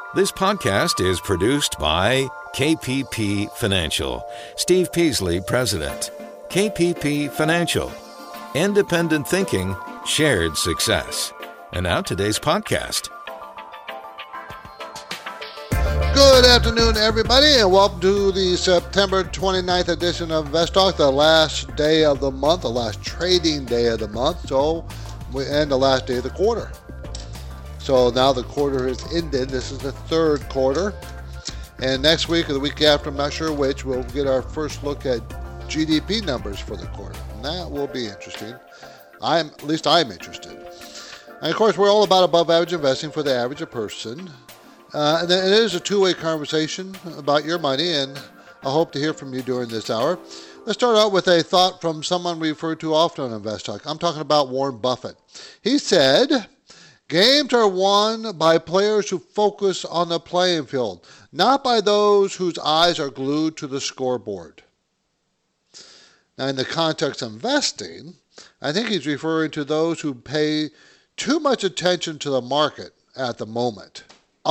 This podcast is produced by KPP Financial. Steve Peasley, President. KPP Financial. Independent thinking, shared success. And now today's podcast. Good afternoon, everybody, and welcome to the September 29th edition of Invest Talk, the last day of the month, the last trading day of the month, and the last day of the quarter. So now the quarter has ended. This is the third quarter. And next week or the week after, I'm not sure which, we'll get our first look at GDP numbers for the quarter. And that will be interesting. At least I'm interested. And of course, we're all about above average investing for the average person. And it is a two-way conversation about your money, and I hope to hear from you during this hour. Let's start out with a thought from someone we refer to often on Invest Talk. I'm talking about Warren Buffett. He said, games are won by players who focus on the playing field, not by those whose eyes are glued to the scoreboard. Now, in the context of investing, I think he's referring to those who pay too much attention to the market at the moment,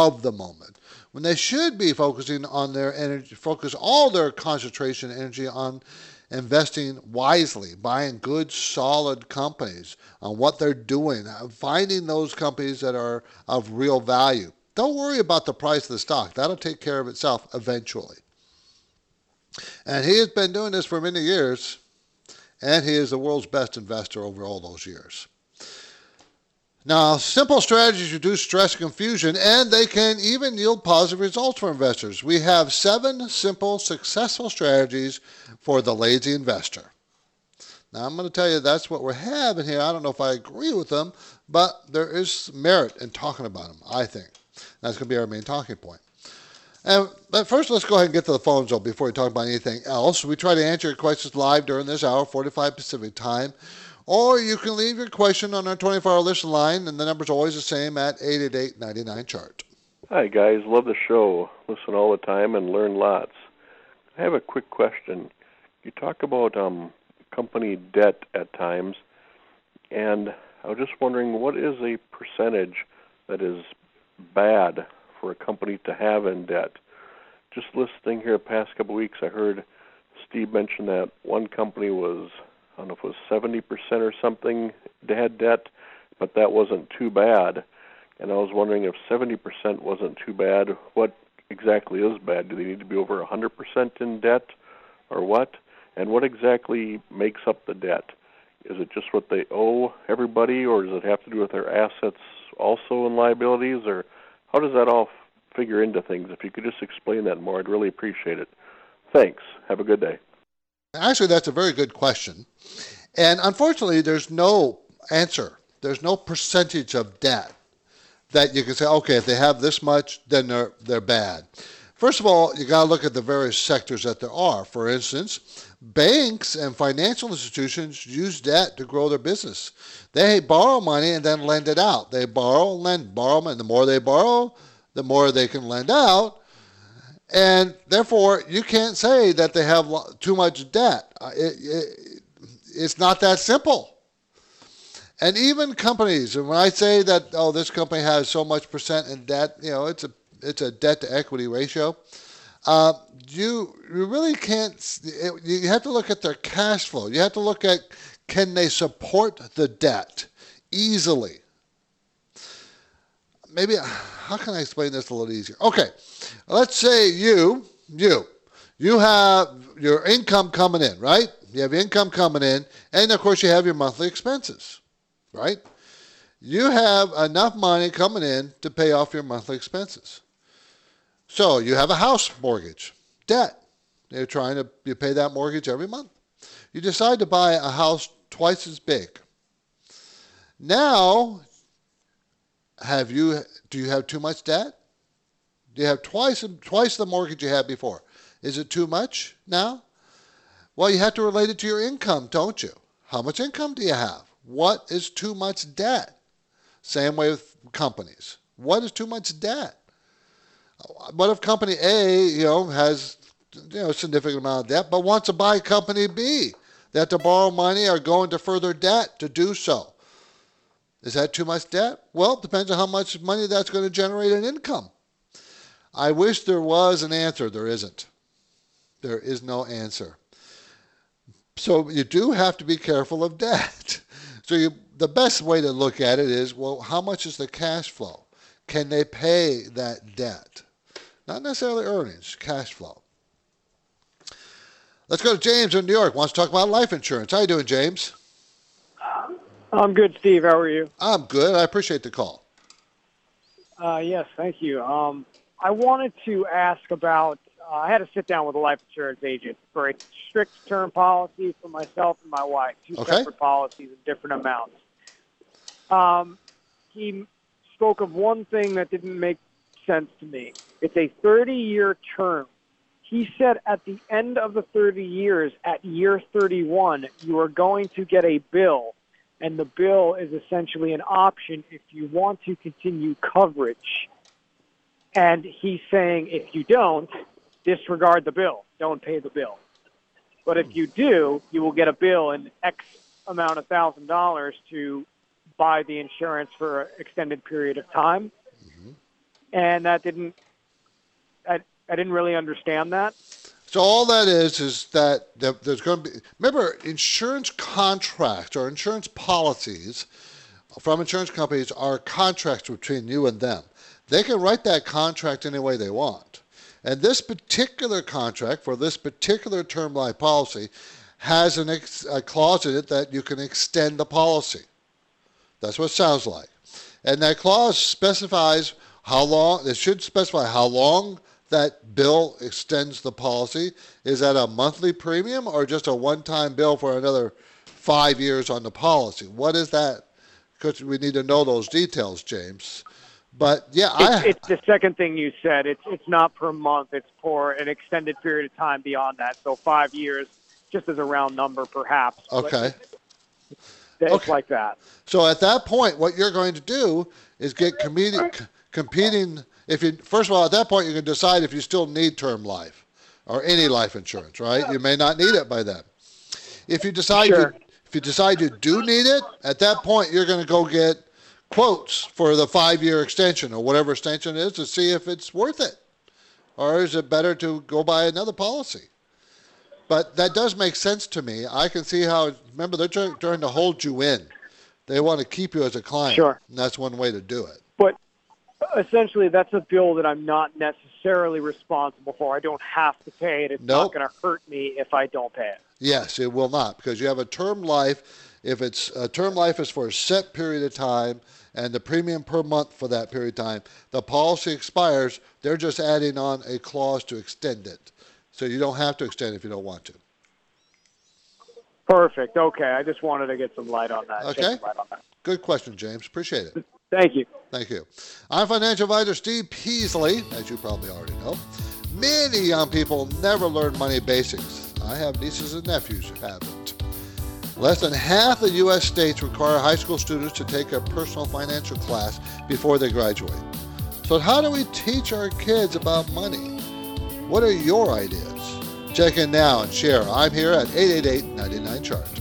when they should be focusing on their energy, focus all their concentration and energy on investing wisely, buying good, solid companies, on what they're doing, finding those companies that are of real value. Don't worry about the price of the stock. That'll take care of itself eventually. And he has been doing this for many years, and he is the world's best investor over all those years. Now, simple strategies reduce stress and confusion, and they can even yield positive results for investors. We have 7 simple, successful strategies for the lazy investor. Now, I'm going to tell you that's what we're having here. I don't know if I agree with them, but there is merit in talking about them, I think. That's going to be our main talking point. But first, let's go ahead and get to the phones, though, before we talk about anything else. We try to answer your questions live during this hour, 45 Pacific time. Or you can leave your question on our 24-hour listen line, and the number's always the same at 888-99-CHART. Hi, guys. Love the show. Listen all the time and learn lots. I have a quick question. You talk about company debt at times, and I was just wondering, what is a percentage that is bad for a company to have in debt? Just listening here the past couple of weeks, I heard Steve mention that one company was, I don't know if it was 70% or something had debt, but that wasn't too bad. And I was wondering if 70% wasn't too bad, what exactly is bad? Do they need to be over 100% in debt or what? And what exactly makes up the debt? Is it just what they owe everybody, or does it have to do with their assets also and liabilities? Or how does that all figure into things? If you could just explain that more, I'd really appreciate it. Thanks. Have a good day. Actually, that's a very good question. And unfortunately, there's no answer. There's no percentage of debt that you can say, okay, if they have this much, then they're bad. First of all, you got to look at the various sectors that there are. For instance, banks and financial institutions use debt to grow their business. They borrow money and then lend it out. They borrow, lend, borrow, and the more they borrow, the more they can lend out. And therefore, you can't say that they have too much debt. It's not that simple. And even companies, and when I say that, oh, this company has so much percent in debt, it's a debt to equity ratio. You really can't. You have to look at their cash flow. You have to look at, can they support the debt easily? Maybe, how can I explain this a little easier? Okay, let's say you have your income coming in, right? You have income coming in, and of course you have your monthly expenses, right? You have enough money coming in to pay off your monthly expenses. So you have a house mortgage, debt. You're trying to pay that mortgage every month. You decide to buy a house twice as big. Now, do you have too much debt? Do you have twice the mortgage you had before? Is it too much now? Well, you have to relate it to your income, don't you? How much income do you have? What is too much debt? Same way with companies. What is too much debt? What if company A, has a significant amount of debt, but wants to buy company B? They have to borrow money or go into further debt to do so. Is that too much debt? Well, it depends on how much money that's going to generate in income. I wish there was an answer. There isn't. There is no answer. So you do have to be careful of debt. The best way to look at it is, well, how much is the cash flow? Can they pay that debt? Not necessarily earnings, cash flow. Let's go to James in New York. Wants to talk about life insurance. How you doing, James? I'm good, Steve. How are you? I'm good. I appreciate the call. Yes, thank you. I wanted to ask about, I had to sit down with a life insurance agent for a strict term policy for myself and my wife, two separate policies at different amounts. He spoke of one thing that didn't make sense to me. It's a 30-year term. He said at the end of the 30 years, at year 31, you are going to get a bill, and the bill is essentially an option if you want to continue coverage. And he's saying if you don't, disregard the bill. Don't pay the bill. But if you do, you will get a bill in X amount of $1,000 to buy the insurance for an extended period of time. Mm-hmm. And that didn't, I didn't really understand that. So all that is that there's going to be, remember, insurance contracts or insurance policies from insurance companies are contracts between you and them. They can write that contract any way they want. And this particular contract for this particular term life policy has a clause in it that you can extend the policy. That's what it sounds like. And that clause specifies how long, it should specify how long that bill extends the policy. Is that a monthly premium or just a one-time bill for another 5 years on the policy? What is that? Because we need to know those details, James. But yeah, it's the second thing you said. It's not per month. It's for an extended period of time beyond that. So 5 years, just as a round number, perhaps. Okay. It's like that. So at that point, what you're going to do is get competing. First of all, at that point, you can decide if you still need term life or any life insurance, right? You may not need it by then. If you decide you do need it, at that point, you're going to go get quotes for the 5-year extension or whatever extension it is to see if it's worth it. Or is it better to go buy another policy? But that does make sense to me. I can see how, remember, they're trying to hold you in. They want to keep you as a client. Sure. And that's one way to do it. But essentially, that's a bill that I'm not necessarily responsible for. I don't have to pay it. It's not going to hurt me if I don't pay it. Yes, it will not, because you have a term life. If it's a term life is for a set period of time and the premium per month for that period of time, the policy expires. They're just adding on a clause to extend it. So you don't have to extend if you don't want to. Perfect. Okay. I just wanted to get some light on that. Okay. Good question, James. Appreciate it. Thank you. Thank you. I'm financial advisor Steve Peasley, as you probably already know. Many young people never learn money basics. I have nieces and nephews who haven't. Less than half the U.S. states require high school students to take a personal financial class before they graduate. So how do we teach our kids about money? What are your ideas? Check in now and share. I'm here at 888-99-CHART.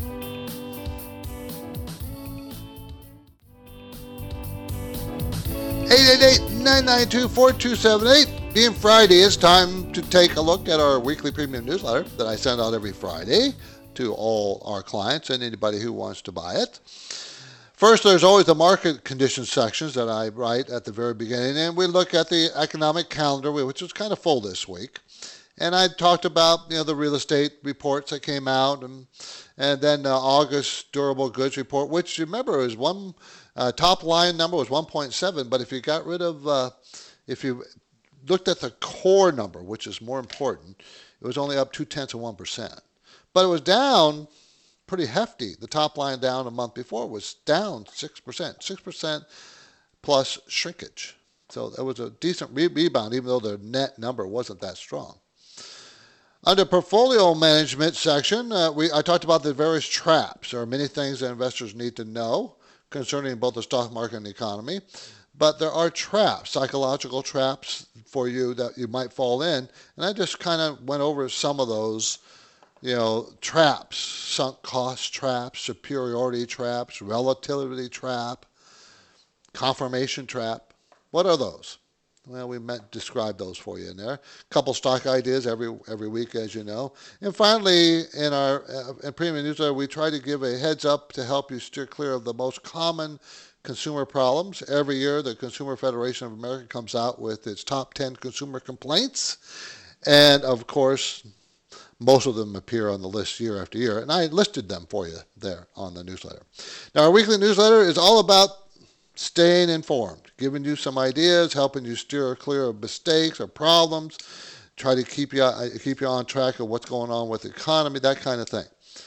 (888-992-4278). Being Friday, it's time to take a look at our weekly premium newsletter that I send out every Friday to all our clients and anybody who wants to buy it. First, there's always the market conditions sections that I write at the very beginning, and we look at the economic calendar, which was kind of full this week. And I talked about the real estate reports that came out, and then August durable goods report, which remember is one top line number was 1.7, but if you got rid of if you looked at the core number, which is more important, it was only up 0.2%, but it was down pretty hefty. The top line down a month before was down 6% plus shrinkage. So that was a decent rebound, even though the net number wasn't that strong. Under portfolio management section, I talked about the various traps. There are many things that investors need to know concerning both the stock market and the economy, but there are traps, psychological traps for you that you might fall in. And I just kind of went over some of those traps: sunk cost traps, superiority traps, relativity trap, confirmation trap. What are those? Well, describe those for you in there. A couple stock ideas every week, as you know. And finally, in our premium newsletter, we try to give a heads up to help you steer clear of the most common consumer problems. Every year, the Consumer Federation of America comes out with its top 10 consumer complaints. And of course, most of them appear on the list year after year. And I listed them for you there on the newsletter. Now, our weekly newsletter is all about staying informed, giving you some ideas, helping you steer clear of mistakes or problems, try to keep you on track of what's going on with the economy, that kind of thing.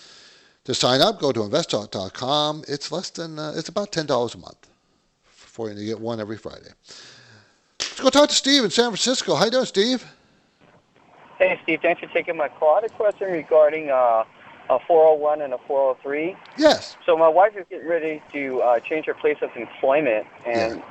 To sign up, go to investtalk.com. It's about $10 a month for you to get one every Friday. Let's go talk to Steve in San Francisco. How you doing, Steve? Hey, Steve. Thanks for taking my call. I had a question regarding a 401 and a 403. Yes. So my wife is getting ready to change her place of employment, and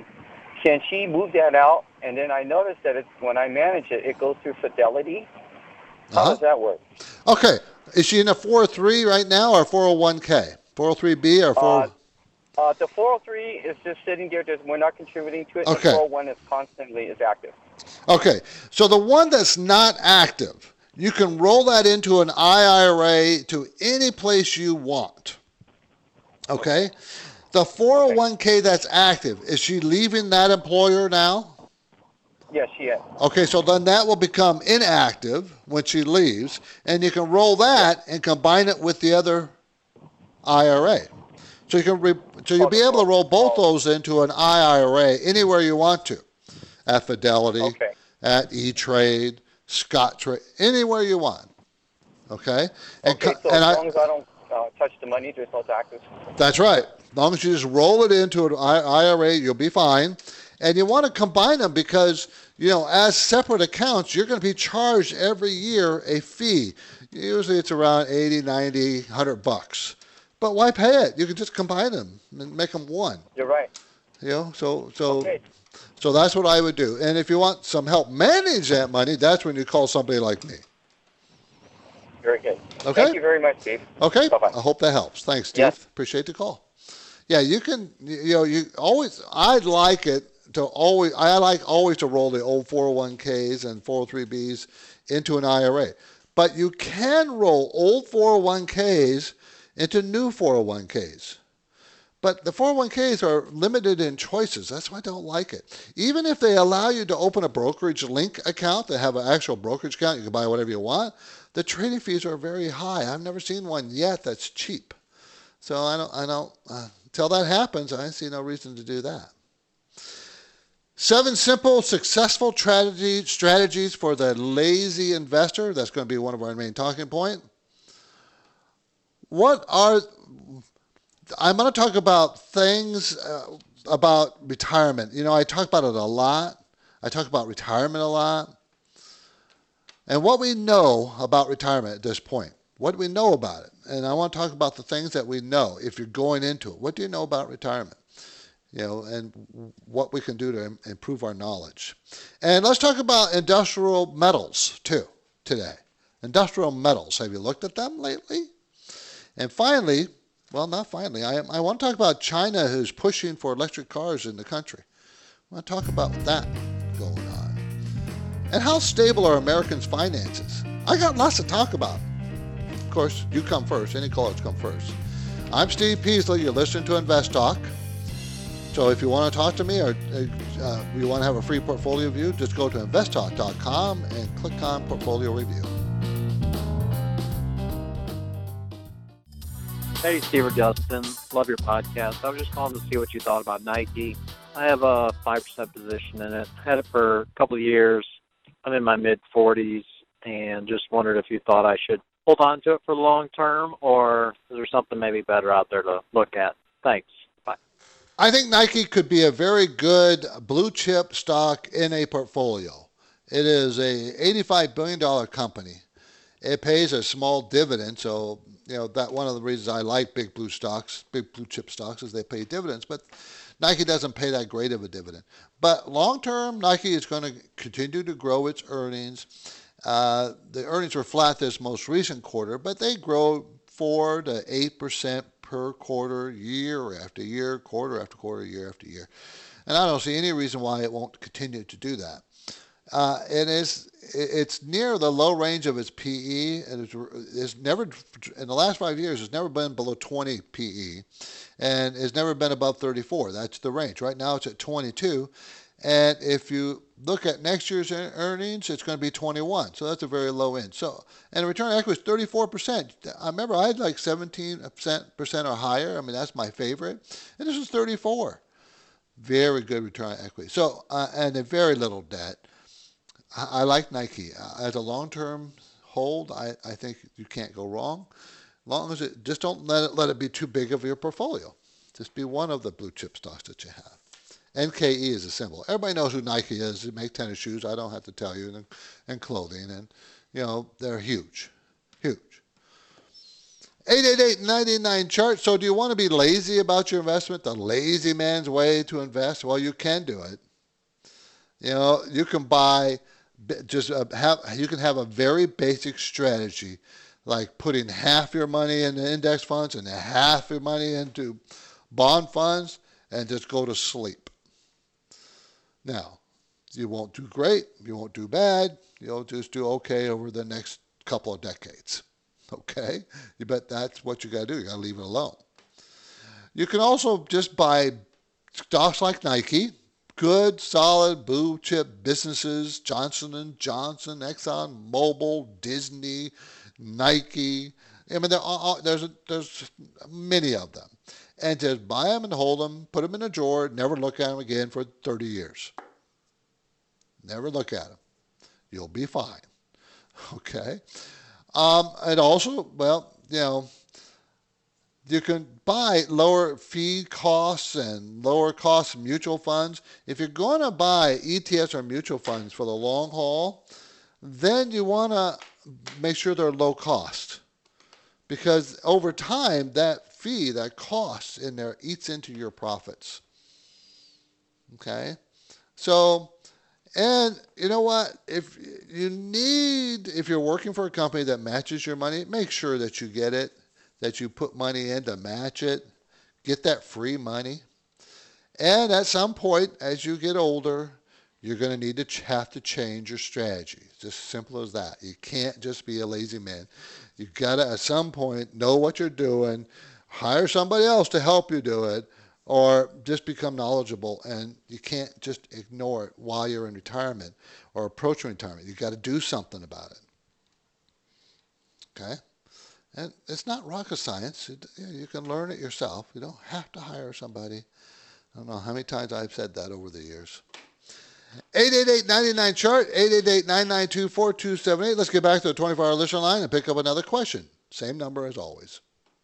can she move that out? And then I noticed that when I manage it, it goes through Fidelity. How does that work? Okay. Is she in a 403 right now or 401k? 403B or 4? The 403 is just sitting there. We're not contributing to it. Okay. The 401 is constantly active. Okay. So the one that's not active, you can roll that into an IRA to any place you want. Okay? The 401k that's active, is she leaving that employer now? Yes, she is. Okay, so then that will become inactive when she leaves, and you can roll that and combine it with the other IRA. So you'll be able to roll both those into an IRA anywhere you want to, at Fidelity, at E-Trade, Scottrade, anywhere you want. Okay? So as long as I don't touch the money, there's no taxes. That's right. As long as you just roll it into an IRA, you'll be fine. And you want to combine them because, as separate accounts, you're going to be charged every year a fee. Usually it's around $80, $90, $100. But why pay it? You can just combine them and make them one. You're right. So that's what I would do. And if you want some help manage that money, that's when you call somebody like me. Very good. Okay. Thank you very much, Steve. Okay. Bye-bye. I hope that helps. Thanks, Steve. Yes. Appreciate the call. Yeah, you can. You always. I like always to roll the old 401ks and 403bs into an IRA, but you can roll old 401ks into new 401ks. But the 401ks are limited in choices. That's why I don't like it. Even if they allow you to open a brokerage link account, they have an actual brokerage account, you can buy whatever you want, the trading fees are very high. I've never seen one yet that's cheap. So I don't until that happens, I see no reason to do that. 7 simple, successful strategies for the lazy investor. That's going to be one of our main talking points. I'm going to talk about things about retirement. I talk about it a lot. I talk about retirement a lot. And what we know about retirement at this point. What do we know about it? And I want to talk about the things that we know if you're going into it. What do you know about retirement? And what we can do to improve our knowledge. And let's talk about industrial metals, too, today. Industrial metals. Have you looked at them lately? And finally, well, not finally, I want to talk about China, who's pushing for electric cars in the country. I want to talk about that going on. And how stable are Americans' finances? I got lots to talk about. Of course, you come first. Any callers come first. I'm Steve Peasley. You're listening to Invest Talk. So if you want to talk to me or you want to have a free portfolio review, just go to investtalk.com and click on Portfolio Review. Hey, Steve or Justin. Love your podcast. I was just calling to see what you thought about Nike. I have a 5% position in it. Had it for a couple of years. I'm in my mid-40s and just wondered if you thought I should hold on to it for the long term, or is there something maybe better out there to look at? Thanks. Bye. I think Nike could be a very good blue chip stock in a portfolio. It is a $85 billion company. It pays a small dividend, so that one of the reasons I like big blue chip stocks is they pay dividends, but Nike doesn't pay that great of a dividend. But long term, Nike is going to continue to grow its earnings. The earnings were flat this most recent quarter, but they grow 4 to 8% per quarter, year after year, quarter after quarter, year after year. And I don't see any reason why it won't continue to do that. It's near the low range of its PE, and it's never, in the last 5 years, it's never been below 20 PE, and it's never been above 34. That's the range. Right now, it's at 22, and if you look at next year's earnings, it's going to be 21. So that's a very low end. So, and the return on equity is 34%. I remember I had like 17% or higher. I mean, that's my favorite, and this is 34. Very good return on equity. So, and a very little debt. I like Nike. As a long-term hold, I think you can't go wrong. As long as it, just don't let it be too big of your portfolio. Just be one of the blue chip stocks that you have. NKE is a symbol. Everybody knows who Nike is. They make tennis shoes. I don't have to tell you. And clothing. And, you know, they're huge. Huge. 888-99 chart. So do you want to be lazy about your investment? The lazy man's way to invest? Well, you can do it. You know, you can buy... you can have a very basic strategy, like putting half your money in the index funds and half your money into bond funds and just go to sleep. Now, you won't do great, you won't do bad, you'll just do okay over the next couple of decades. Okay? But that's what you got to do. You got to leave it alone. You can also just buy stocks like Nike, good, solid, blue chip businesses, Johnson & Johnson, Exxon Mobil, Disney, Nike. I mean, there's many of them. And just buy them and hold them, put them in a drawer, never look at them again for 30 years. Never look at them. You'll be fine. Okay? And also, well, you know, you can buy lower fee costs and lower cost mutual funds. If you're going to buy ETFs or mutual funds for the long haul, then you want to make sure they're low cost. Because over time, that fee, that cost in there eats into your profits. Okay? So, and you know what? If you're working for a company that matches your money, make sure that you get it, that you put money in to match it, get that free money. And at some point, as you get older, you're going to need to have to change your strategy. It's just simple as that. You can't just be a lazy man. You've got to, at some point, know what you're doing, hire somebody else to help you do it, or just become knowledgeable. And you can't just ignore it while you're in retirement or approaching retirement. You've got to do something about it. Okay? And it's not rocket science. You can learn it yourself. You don't have to hire somebody. I don't know how many times I've said that over the years. 888-99-CHART, 888-992-4278. Let's get back to the 24-hour listener line and pick up another question. Same number as always.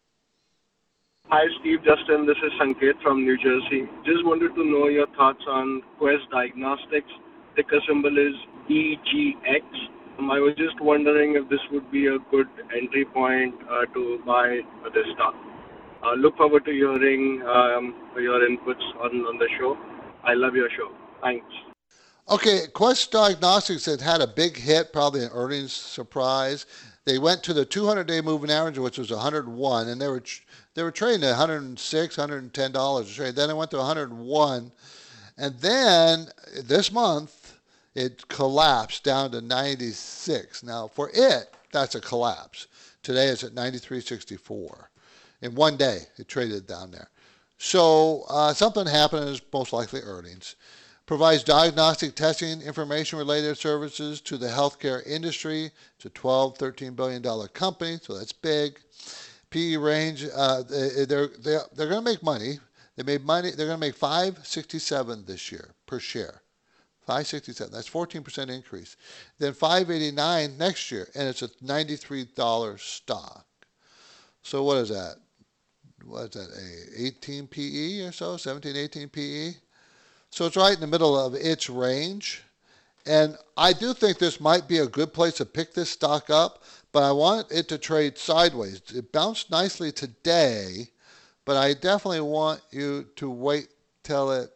Hi, Steve, Justin. This is Sanket from New Jersey. Just wanted to know your thoughts on Quest Diagnostics. Ticker symbol is EGX. I was just wondering if this would be a good entry point to buy this stock. Look forward to hearing your inputs on the show. I love your show. Thanks. Okay, Quest Diagnostics had a big hit, probably an earnings surprise. They went to the 200-day moving average, which was 101, and they were trading at $106, $110 a trade. Then it went to 101, and then this month, it collapsed down to 96. Now, for it, that's a collapse. Today it's at 93.64. In one day, it traded down there. So something happened, is most likely earnings. Provides diagnostic testing information-related services to the healthcare industry. It's a $12, $13 billion company, so that's big. PE range, they're going to make money. They're going to make $5.67 this year per share. $5.67. That's 14% increase. Then $5.89 next year, and it's a $93 stock. So what is that? What is that? 18 PE or so? 17, 18 PE? So it's right in the middle of its range. And I do think this might be a good place to pick this stock up, but I want it to trade sideways. It bounced nicely today, but I definitely want you to wait till it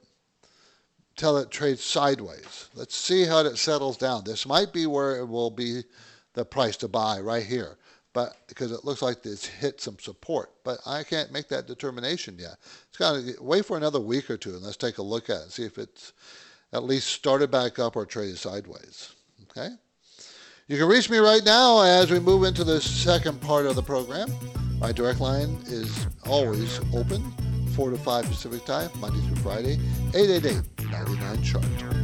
trades sideways. Let's see how it settles down. This might be where it will be the price to buy right here. but because it looks like it's hit some support. But I can't make that determination yet. It's got to wait for another week or two, and let's take a look at it and see if it's at least started back up or traded sideways. Okay? You can reach me right now as we move into the second part of the program. My direct line is always open, 4 to 5 Pacific time, Monday through Friday, 888-99-CHART.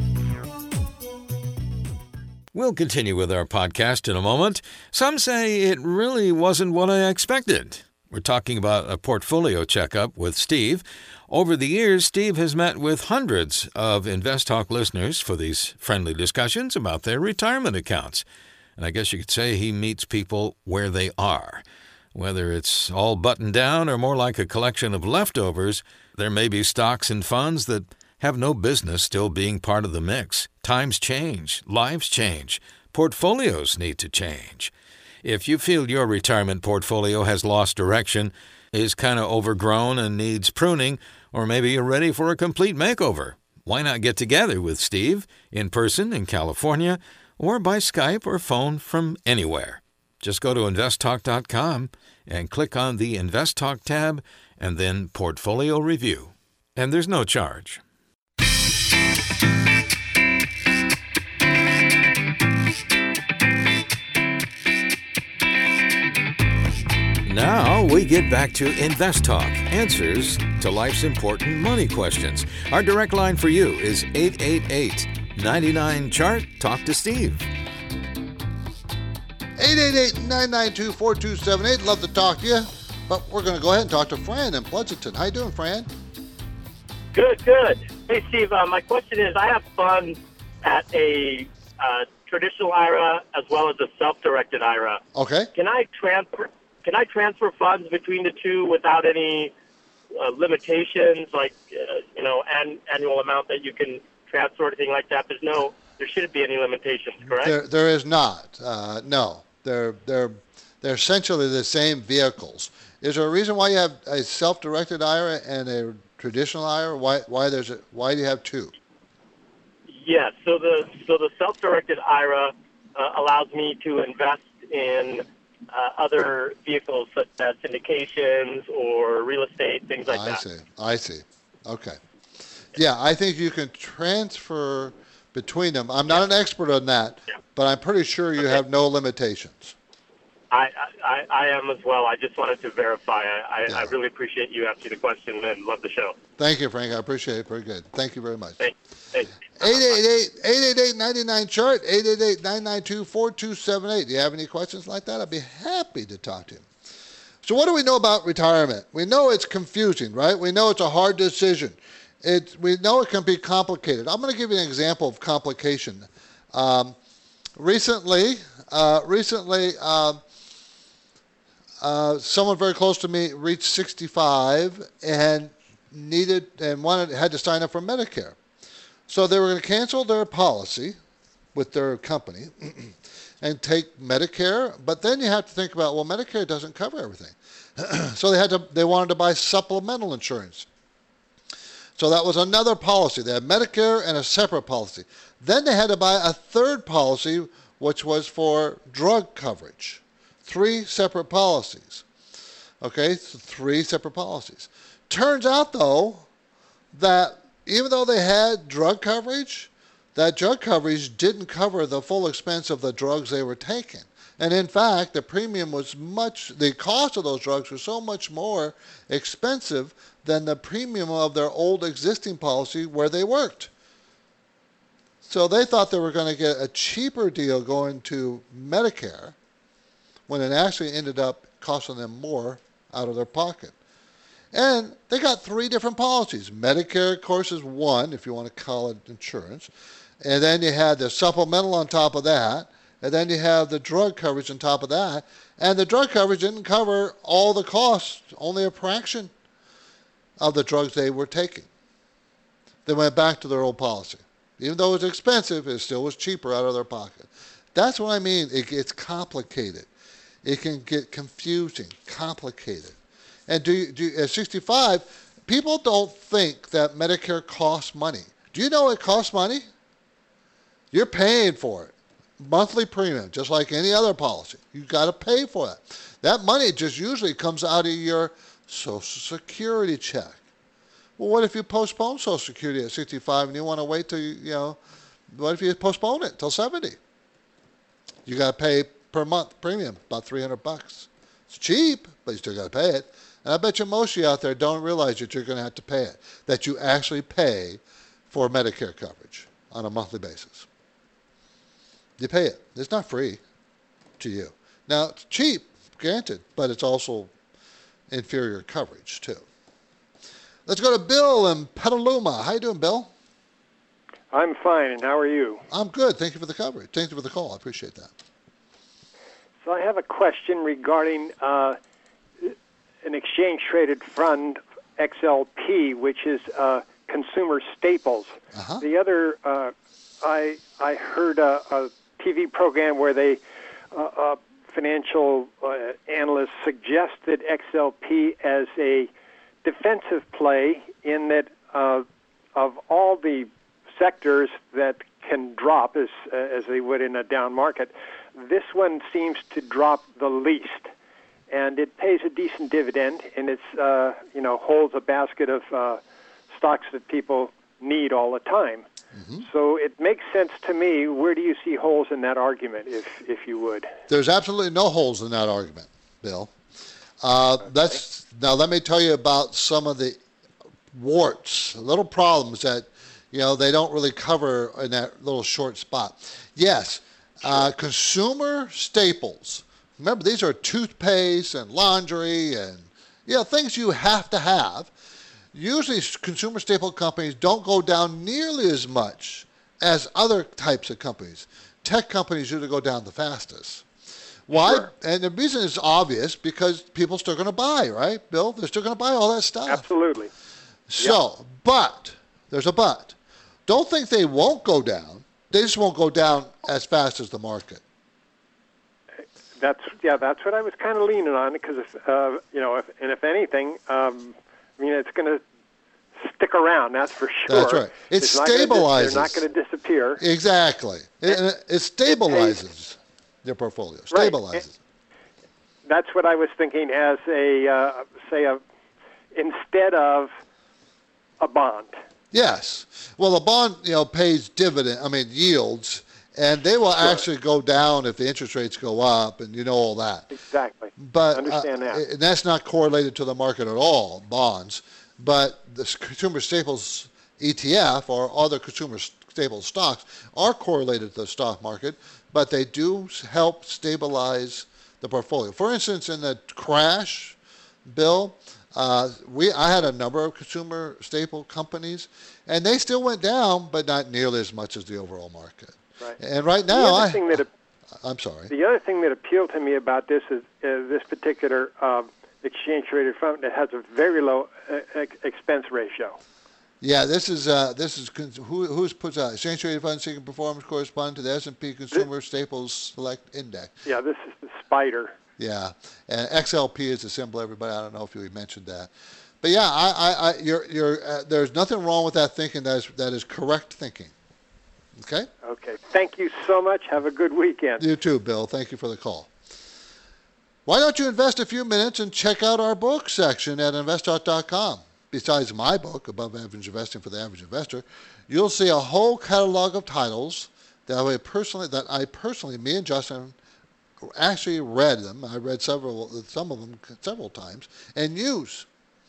We'll continue with our podcast in a moment. Some say it really wasn't what I expected. We're talking about a portfolio checkup with Steve. Over the years, Steve has met with hundreds of Invest Talk listeners for these friendly discussions about their retirement accounts. And I guess you could say he meets people where they are. Whether it's all buttoned down or more like a collection of leftovers, there may be stocks and funds that have no business still being part of the mix. Times change, lives change, portfolios need to change. If you feel your retirement portfolio has lost direction, is kind of overgrown and needs pruning, or maybe you're ready for a complete makeover, why not get together with Steve in person in California or by Skype or phone from anywhere? Just go to investtalk.com and click on the Invest Talk tab and then Portfolio Review. And there's no charge. Now we get back to Invest Talk, answers to life's important money questions. Our direct line for you is 888-99-CHART. Talk to Steve. 888-992-4278. Love to talk to you, but we're going to go ahead and talk to Fran in Pleasanton. How you doing, Fran? Good, good. Hey, Steve, my question is, I have funds at a traditional IRA as well as a self-directed IRA. Okay. Can I transfer funds between the two without any limitations, like annual amount that you can transfer or anything like that? There shouldn't be any limitations, correct? There is not. No, they're essentially the same vehicles. Is there a reason why you have a self-directed IRA and a traditional IRA? Why do you have two? Yes. So the self-directed IRA allows me to invest in other vehicles such as syndications or real estate, things like that. I see. Okay. Yeah, I think you can transfer between them. I'm not an expert on that, but I'm pretty sure you have no limitations. I am as well. I just wanted to verify. I really appreciate you asking the question and love the show. Thank you, Frank. I appreciate it. Very good. Thank you very much. Thanks. 888-99-CHART, 888-992-4278. Do you have any questions like that? I'd be happy to talk to you. So what do we know about retirement? We know it's confusing, right? We know it's a hard decision. We know it can be complicated. I'm going to give you an example of complication. Recently, someone very close to me reached 65 and had to sign up for Medicare. So they were going to cancel their policy with their company and take Medicare, but then you have to think about, well, Medicare doesn't cover everything. So they wanted to buy supplemental insurance. So that was another policy. They had Medicare and a separate policy. Then they had to buy a third policy, which was for drug coverage. 3 separate policies. Okay, so 3 separate policies. Turns out, though, that even though they had drug coverage, that drug coverage didn't cover the full expense of the drugs they were taking. And in fact, the cost of those drugs was so much more expensive than the premium of their old existing policy where they worked. So they thought they were going to get a cheaper deal going to Medicare when it actually ended up costing them more out of their pocket. And they got 3 different policies. Medicare, of course, is one, if you want to call it insurance. And then you had the supplemental on top of that. And then you have the drug coverage on top of that. And the drug coverage didn't cover all the costs, only a fraction of the drugs they were taking. They went back to their old policy. Even though it was expensive, it still was cheaper out of their pocket. That's what I mean. It gets complicated. It can get confusing, complicated. And at 65, people don't think that Medicare costs money. Do you know it costs money? You're paying for it. monthly premium, just like any other policy. You got to pay for that. That money just usually comes out of your Social Security check. Well, what if you postpone Social Security at 65 and you want to wait till, what if you postpone it till 70? You got to pay per month premium, about $300. It's cheap, but you still got to pay it. And I bet you most of you out there don't realize that you're going to have to pay it, that you actually pay for Medicare coverage on a monthly basis. You pay it. It's not free to you. Now, it's cheap, granted, but it's also inferior coverage, too. Let's go to Bill in Petaluma. How you doing, Bill? I'm fine, and how are you? I'm good. Thank you for the coverage. Thank you for the call. I appreciate that. So I have a question regarding an exchange-traded fund, XLP, which is consumer staples. Uh-huh. The other, I heard a TV program where they financial analysts suggested XLP as a defensive play in that of all the sectors that can drop as they would in a down market, this one seems to drop the least, and it pays a decent dividend, and it's holds a basket of stocks that people need all the time. Mm-hmm. So it makes sense to me. Where do you see holes in that argument, if you would? There's absolutely no holes in that argument, Bill. Now let me tell you about some of the warts, little problems that they don't really cover in that little short spot. Yes, consumer staples. Remember, these are toothpaste and laundry and things you have to have. Usually consumer staple companies don't go down nearly as much as other types of companies. Tech companies usually go down the fastest. Why? Sure. And the reason is obvious, because people are still going to buy, right, Bill? They're still going to buy all that stuff. Absolutely. So, but, there's a but. Don't think they won't go down. They just won't go down as fast as the market. That's what I was kind of leaning on, because if anything, it's going to stick around. That's for sure. That's right. It stabilizes. They're not going to disappear. Exactly. It stabilizes their portfolio. Stabilizes. Right. That's what I was thinking as instead of a bond. Yes. Well, a bond, pays yields. And they will actually go down if the interest rates go up, and all that. Exactly. But understand that. And that's not correlated to the market at all, bonds. But the consumer staples ETF or other consumer staples stocks are correlated to the stock market, but they do help stabilize the portfolio. For instance, in the crash, Bill, I had a number of consumer staple companies, and they still went down, but not nearly as much as the overall market. Right. And right now, I'm sorry. The other thing that appealed to me about this is this particular exchange-traded fund that has a very low expense ratio. Yeah, this is who's puts out exchange-traded fund seeking performance correspond to the S&P Consumer Staples Select Index. Yeah, this is the SPDR. Yeah, and XLP is the symbol. Everybody, I don't know if you mentioned that, but yeah, there's nothing wrong with that thinking. That is correct thinking. Okay? Okay. Thank you so much. Have a good weekend. You too, Bill. Thank you for the call. Why don't you invest a few minutes and check out our book section at investtalk.com? Besides my book, Above Average Investing for the Average Investor, you'll see a whole catalog of titles that I personally, me and Justin, actually read them. I read some of them several times, and use.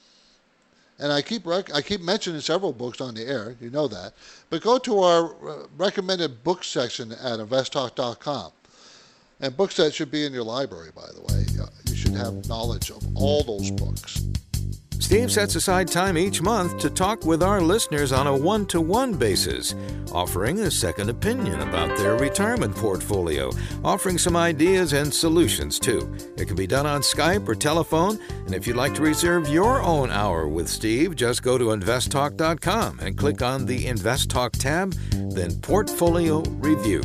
And I keep mentioning several books on the air. You know that. But go to our recommended book section at investtalk.com. And books that should be in your library, by the way. You should have knowledge of all those books. Steve sets aside time each month to talk with our listeners on a one-to-one basis, offering a second opinion about their retirement portfolio, offering some ideas and solutions, too. It can be done on Skype or telephone, and if you'd like to reserve your own hour with Steve, just go to investtalk.com and click on the Invest Talk tab, then Portfolio Review.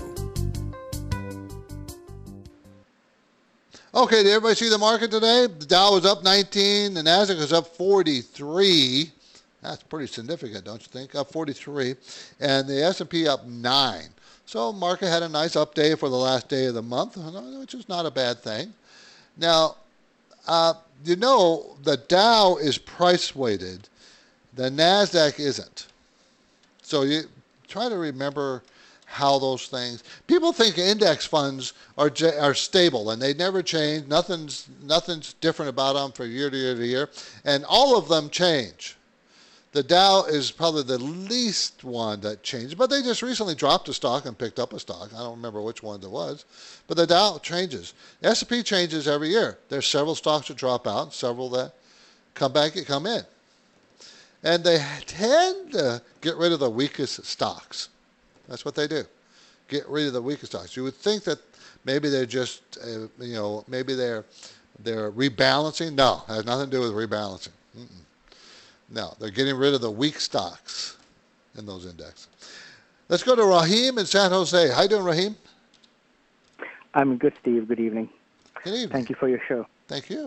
Okay, did everybody see the market today? The Dow was up 19, the Nasdaq was up 43, That's pretty significant, don't you think? Up 43, and the S&P up 9. So market had a nice up day for the last day of the month, which is not a bad thing. Now, the Dow is price weighted. The NASDAQ isn't. So you try to remember how those things. People think index funds are stable and they never change. Nothing's different about them from year to year to year, and all of them change. The Dow is probably the least one that changed, but they just recently dropped a stock and picked up a stock. I don't remember which one it was, but the Dow changes. The S&P changes every year. There's several stocks that drop out, several that come in. And they tend to get rid of the weakest stocks. That's what they do. Get rid of the weakest stocks. You would think that maybe they're just, maybe they're rebalancing. No, it has nothing to do with rebalancing. No, they're getting rid of the weak stocks in those indexes. Let's go to Raheem in San Jose. How you doing, Raheem? I'm good, Steve. Good evening. Good evening. Thank you for your show. Thank you.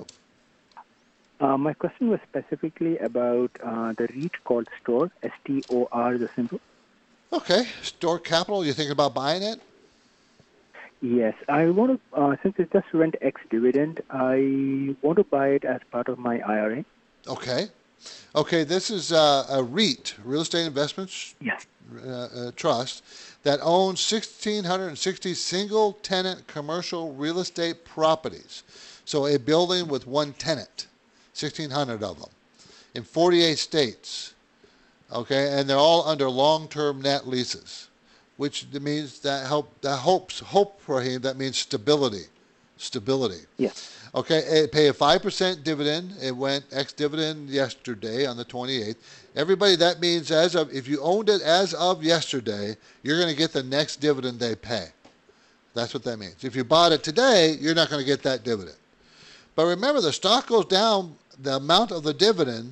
My question was specifically about the REIT called STORE, S-T-O-R, the symbol. Okay. STORE Capital, you thinking about buying it? Yes. I want to, since it just went ex-dividend, I want to buy it as part of my IRA. Okay. Okay, this is a REIT, Real Estate Investments Trust, that owns 1,660 single-tenant commercial real estate properties. So a building with one tenant, 1,600 of them, in 48 states. Okay, and they're all under long-term net leases, which means hope for him. That means stability. Yes. Okay, it pay a 5% dividend. It went ex-dividend yesterday on the 28th. Everybody, that means if you owned it as of yesterday, you're going to get the next dividend they pay. That's what that means. If you bought it today, you're not going to get that dividend. But remember, the stock goes down the amount of the dividend,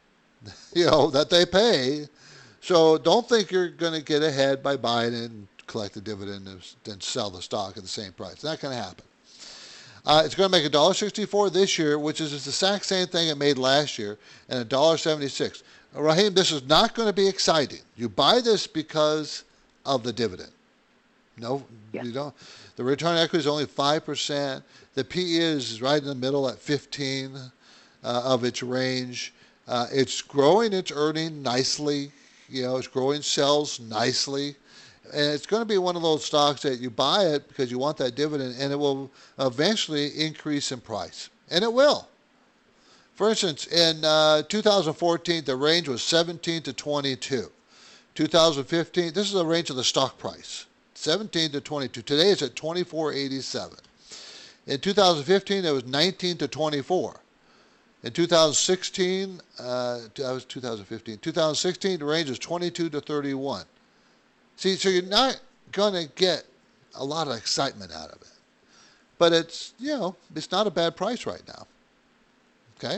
that they pay. So don't think you're going to get ahead by buying it and collect the dividend and then sell the stock at the same price. It's not going to happen. It's going to make $1.64 this year, which is the exact same thing it made last year, and $1.76. Raheem, this is not going to be exciting. You buy this because of the dividend. No, you don't. The return on equity is only 5%. The PE is right in the middle at 15 of its range. It's growing its earning nicely. It's growing sales nicely. And it's going to be one of those stocks that you buy it because you want that dividend, and it will eventually increase in price. And it will. For instance, in 2014, the range was 17 to 22. 2015, this is the range of the stock price, 17 to 22. Today it's at 24.87. In 2015, it was 19 to 24. In 2016, that was 2015. 2016, the range is 22 to 31. See, so you're not going to get a lot of excitement out of it. But it's, it's not a bad price right now. Okay?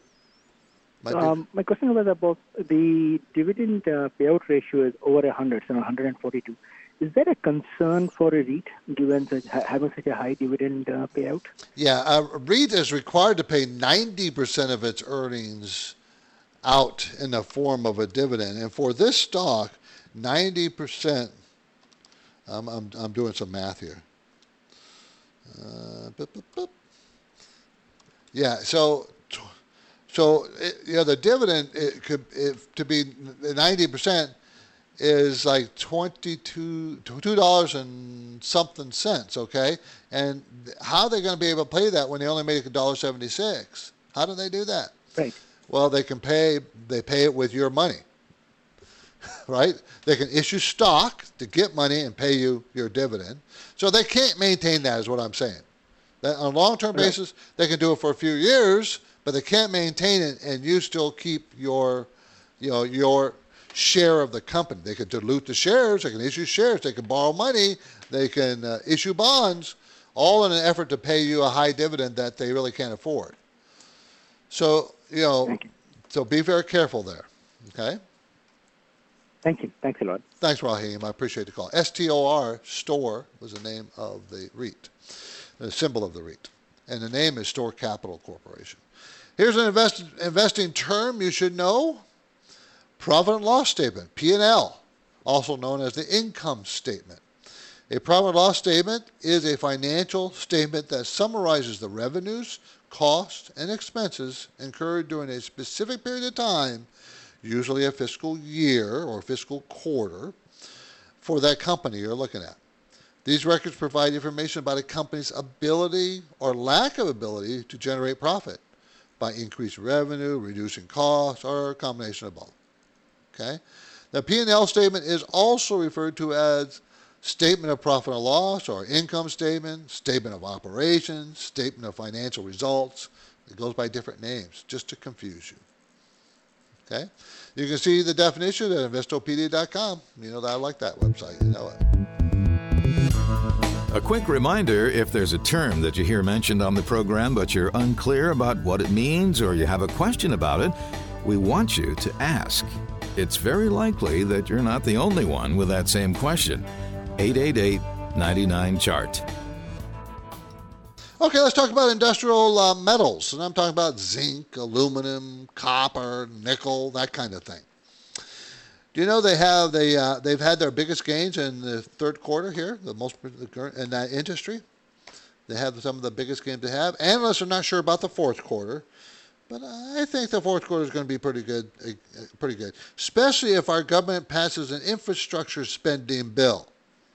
My question was about the dividend payout ratio is over 100, so 142. Is that a concern for a REIT, given having such a high dividend payout? Yeah, a REIT is required to pay 90% of its earnings out in the form of a dividend. And for this stock, 90%, I'm doing some math here. Yeah, so the dividend to be 90% is like $2 and something cents, okay? And how are they going to be able to pay that when they only make $1.76? How do they do that? Right. Well, they pay it with your money. Right? They can issue stock to get money and pay you your dividend. So they can't maintain that, is what I'm saying. That on a long-term basis, they can do it for a few years, but they can't maintain it, and you still keep your share of the company. They can dilute the shares, they can issue shares, they can borrow money, they can issue bonds, all in an effort to pay you a high dividend that they really can't afford. So, so be very careful there. Okay? Thank you. Thanks a lot. Thanks, Raheem. I appreciate the call. STOR, STORE, was the name of the REIT, the symbol of the REIT. And the name is STORE Capital Corporation. Here's an investing term you should know. Profit and loss statement, P&L, also known as the income statement. A profit and loss statement is a financial statement that summarizes the revenues, costs, and expenses incurred during a specific period of time, usually a fiscal year or fiscal quarter, for that company you're looking at. These records provide information about a company's ability or lack of ability to generate profit by increased revenue, reducing costs, or a combination of both. Okay? The P&L statement is also referred to as statement of profit and loss, or income statement, statement of operations, statement of financial results. It goes by different names just to confuse you. Okay? You can see the definition at investopedia.com. You know that I like that website. You know it. A quick reminder, if there's a term that you hear mentioned on the program but you're unclear about what it means or you have a question about it, we want you to ask. It's very likely that you're not the only one with that same question. 888-99-CHART. Okay, let's talk about industrial metals. And I'm talking about zinc, aluminum, copper, nickel, that kind of thing. Do you know they've had their biggest gains in the third quarter here, the most in that industry? They have some of the biggest gains they have. Analysts are not sure about the fourth quarter, but I think the fourth quarter is going to be pretty good, especially if our government passes an infrastructure spending bill.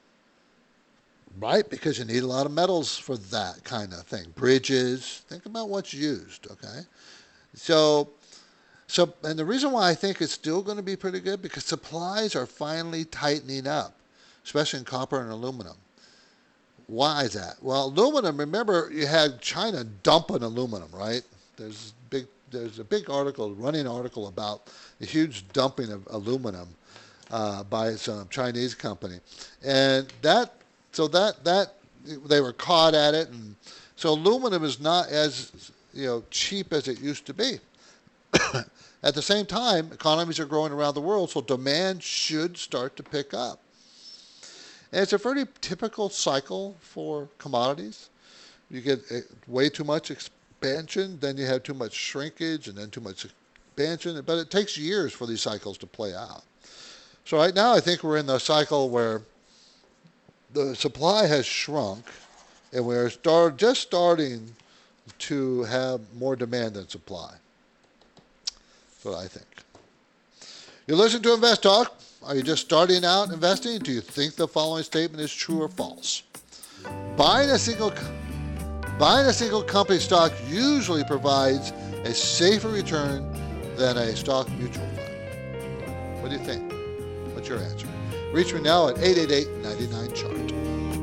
Right, because you need a lot of metals for that kind of thing. Bridges, think about what's used, okay? So, and the reason why I think it's still going to be pretty good, because supplies are finally tightening up, especially in copper and aluminum. Why is that? Well, aluminum, remember you had China dumping aluminum, right? There's a big article, running article about the huge dumping of aluminum by some Chinese company. And So that they were caught at it, and so aluminum is not as cheap as it used to be. At the same time, economies are growing around the world, so demand should start to pick up. And it's a very typical cycle for commodities. You get way too much expansion, then you have too much shrinkage, and then too much expansion. But it takes years for these cycles to play out. So right now, I think we're in the cycle where the supply has shrunk, and we're just starting to have more demand than supply. That's what I think. You listen to Invest Talk. Are you just starting out investing? Do you think the following statement is true or false? Buying a single company stock usually provides a safer return than a stock mutual fund. What do you think? What's your answer? Reach me now at 888-99-CHART.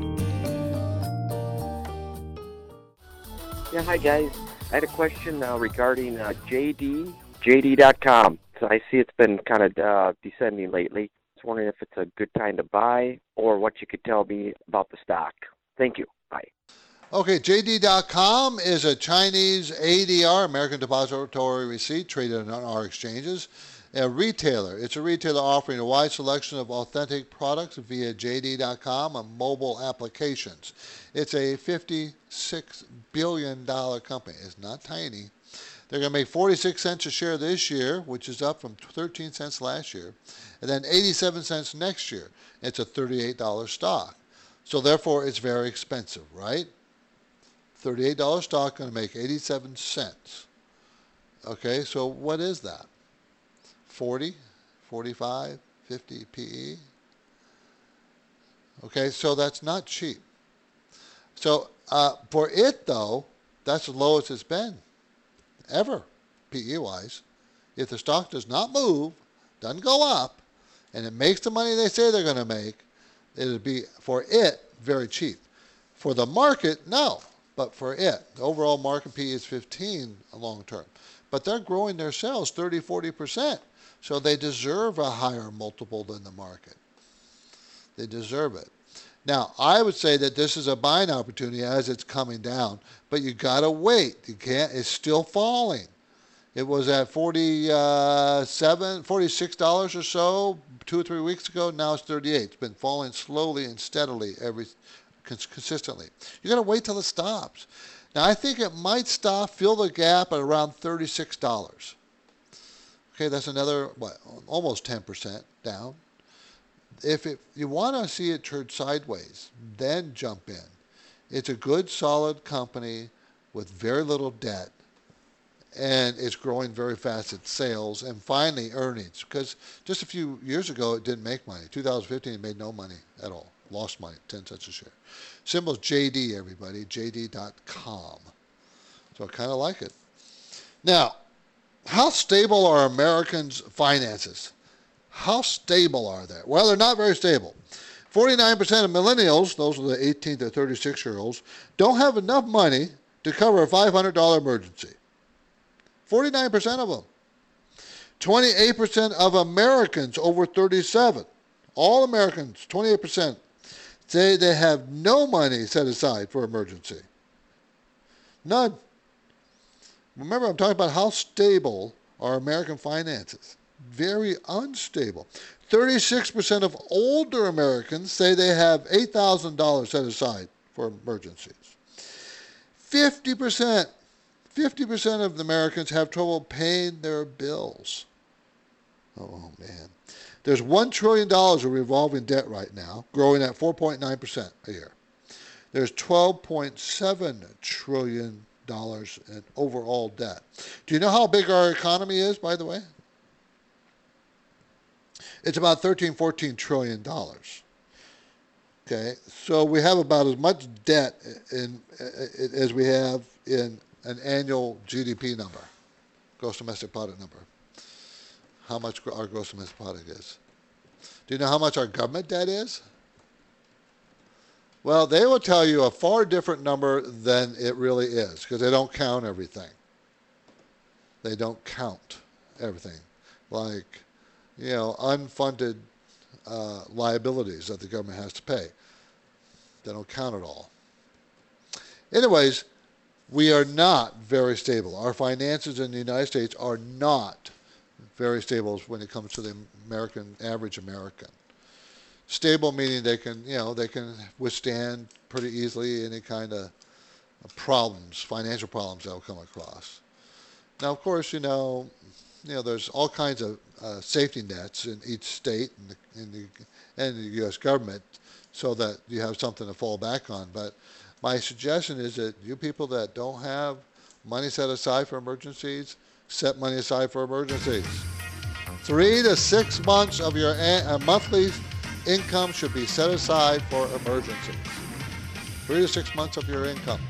Yeah, hi guys. I had a question regarding JD.com. So I see it's been kind of descending lately. I was wondering if it's a good time to buy or what you could tell me about the stock. Thank you. Bye. Okay, JD.com is a Chinese ADR, American Depository Receipt, traded on our exchanges. A retailer. It's a retailer offering a wide selection of authentic products via JD.com and mobile applications. It's a $56 billion company. It's not tiny. They're going to make 46 cents a share this year, which is up from 13 cents last year, and then 87 cents next year. It's a $38 stock. So therefore, it's very expensive, right? $38 stock going to make 87 cents. Okay, so what is that? 40, 45, 50 PE. Okay, so that's not cheap. So for it, though, that's the lowest it's been ever, PE-wise. If the stock does not move, doesn't go up, and it makes the money they say they're going to make, it would be, for it, very cheap. For the market, no. But for it, the overall market PE is 15 long term. But they're growing their sales 30, 40%. So they deserve a higher multiple than the market. They deserve it. Now, I would say that this is a buying opportunity as it's coming down, but you got to wait. You can't. It's still falling. It was at $46 or so 2 or 3 weeks ago. Now it's 38. It's been falling slowly and steadily consistently. You got to wait till it stops. Now, I think it might stop, fill the gap at around $36. Okay, that's another, almost 10% down. If you want to see it turn sideways, then jump in. It's a good, solid company with very little debt, and it's growing very fast at sales and finally earnings. Because just a few years ago, it didn't make money. 2015, it made no money at all. Lost money, 10 cents a share. Symbol's JD, everybody, JD.com. So I kind of like it. Now, how stable are Americans' finances? How stable are they? Well, they're not very stable. 49% of millennials, those are the 18 to 36-year-olds, don't have enough money to cover a $500 emergency. 49% of them. 28% of Americans over 37, all Americans, 28%, say they have no money set aside for emergency. None. Remember, I'm talking about how stable are American finances. Very unstable. 36% of older Americans say they have $8,000 set aside for emergencies. 50% of the Americans have trouble paying their bills. Oh, man. There's $1 trillion of revolving debt right now, growing at 4.9% a year. There's $12.7 trillion in overall debt. Do you know how big our economy is, by the way? It's about $13-14 trillion. Okay, so we have about as much debt as we have in an annual GDP number, gross domestic product number. How much our gross domestic product is. Do you know how much our government debt is? Well, they will tell you a far different number than it really is because they don't count everything. They don't count everything. Like, unfunded liabilities that the government has to pay. They don't count it all. Anyways, we are not very stable. Our finances in the United States are not very stable when it comes to the average American. Stable meaning they can withstand pretty easily any kind of problems, financial problems that will come across. Now, of course, there's all kinds of safety nets in each state and the U.S. government so that you have something to fall back on. But my suggestion is that you people that don't have money set aside for emergencies, set money aside for emergencies. 3 to 6 months of your monthly income should be set aside for emergencies. 3 to 6 months of your income.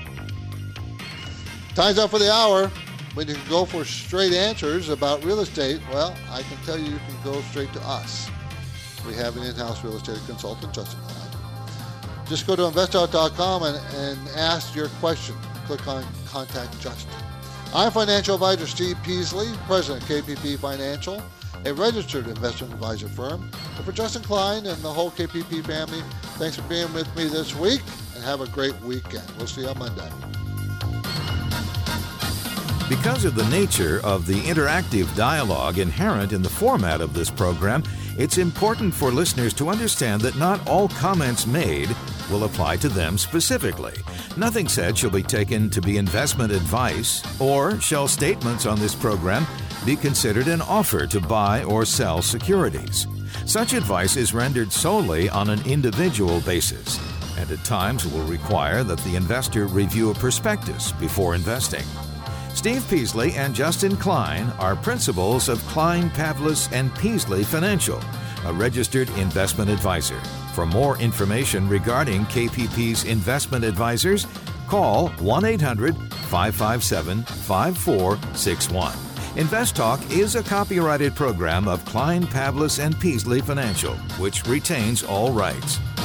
Time's up for the hour. When you can go for straight answers about real estate, well, I can tell you can go straight to us. We have an in-house real estate consultant, Justin Klein. Just go to investalk.com and ask your question. Click on Contact Justin. I'm financial advisor Steve Peasley, president of KPP Financial, a registered investment advisor firm. And for Justin Klein and the whole KPP family, thanks for being with me this week, and have a great weekend. We'll see you on Monday. Because of the nature of the interactive dialogue inherent in the format of this program, it's important for listeners to understand that not all comments made will apply to them specifically. Nothing said shall be taken to be investment advice, or shall statements on this program be considered an offer to buy or sell securities. Such advice is rendered solely on an individual basis, and at times will require that the investor review a prospectus before investing. Steve Peasley and Justin Klein are principals of Klein, Pavlis & Peasley Financial, a registered investment advisor. For more information regarding KPP's investment advisors, call 1-800-557-5461. Invest Talk is a copyrighted program of Klein, Pavlis & Peasley Financial, which retains all rights.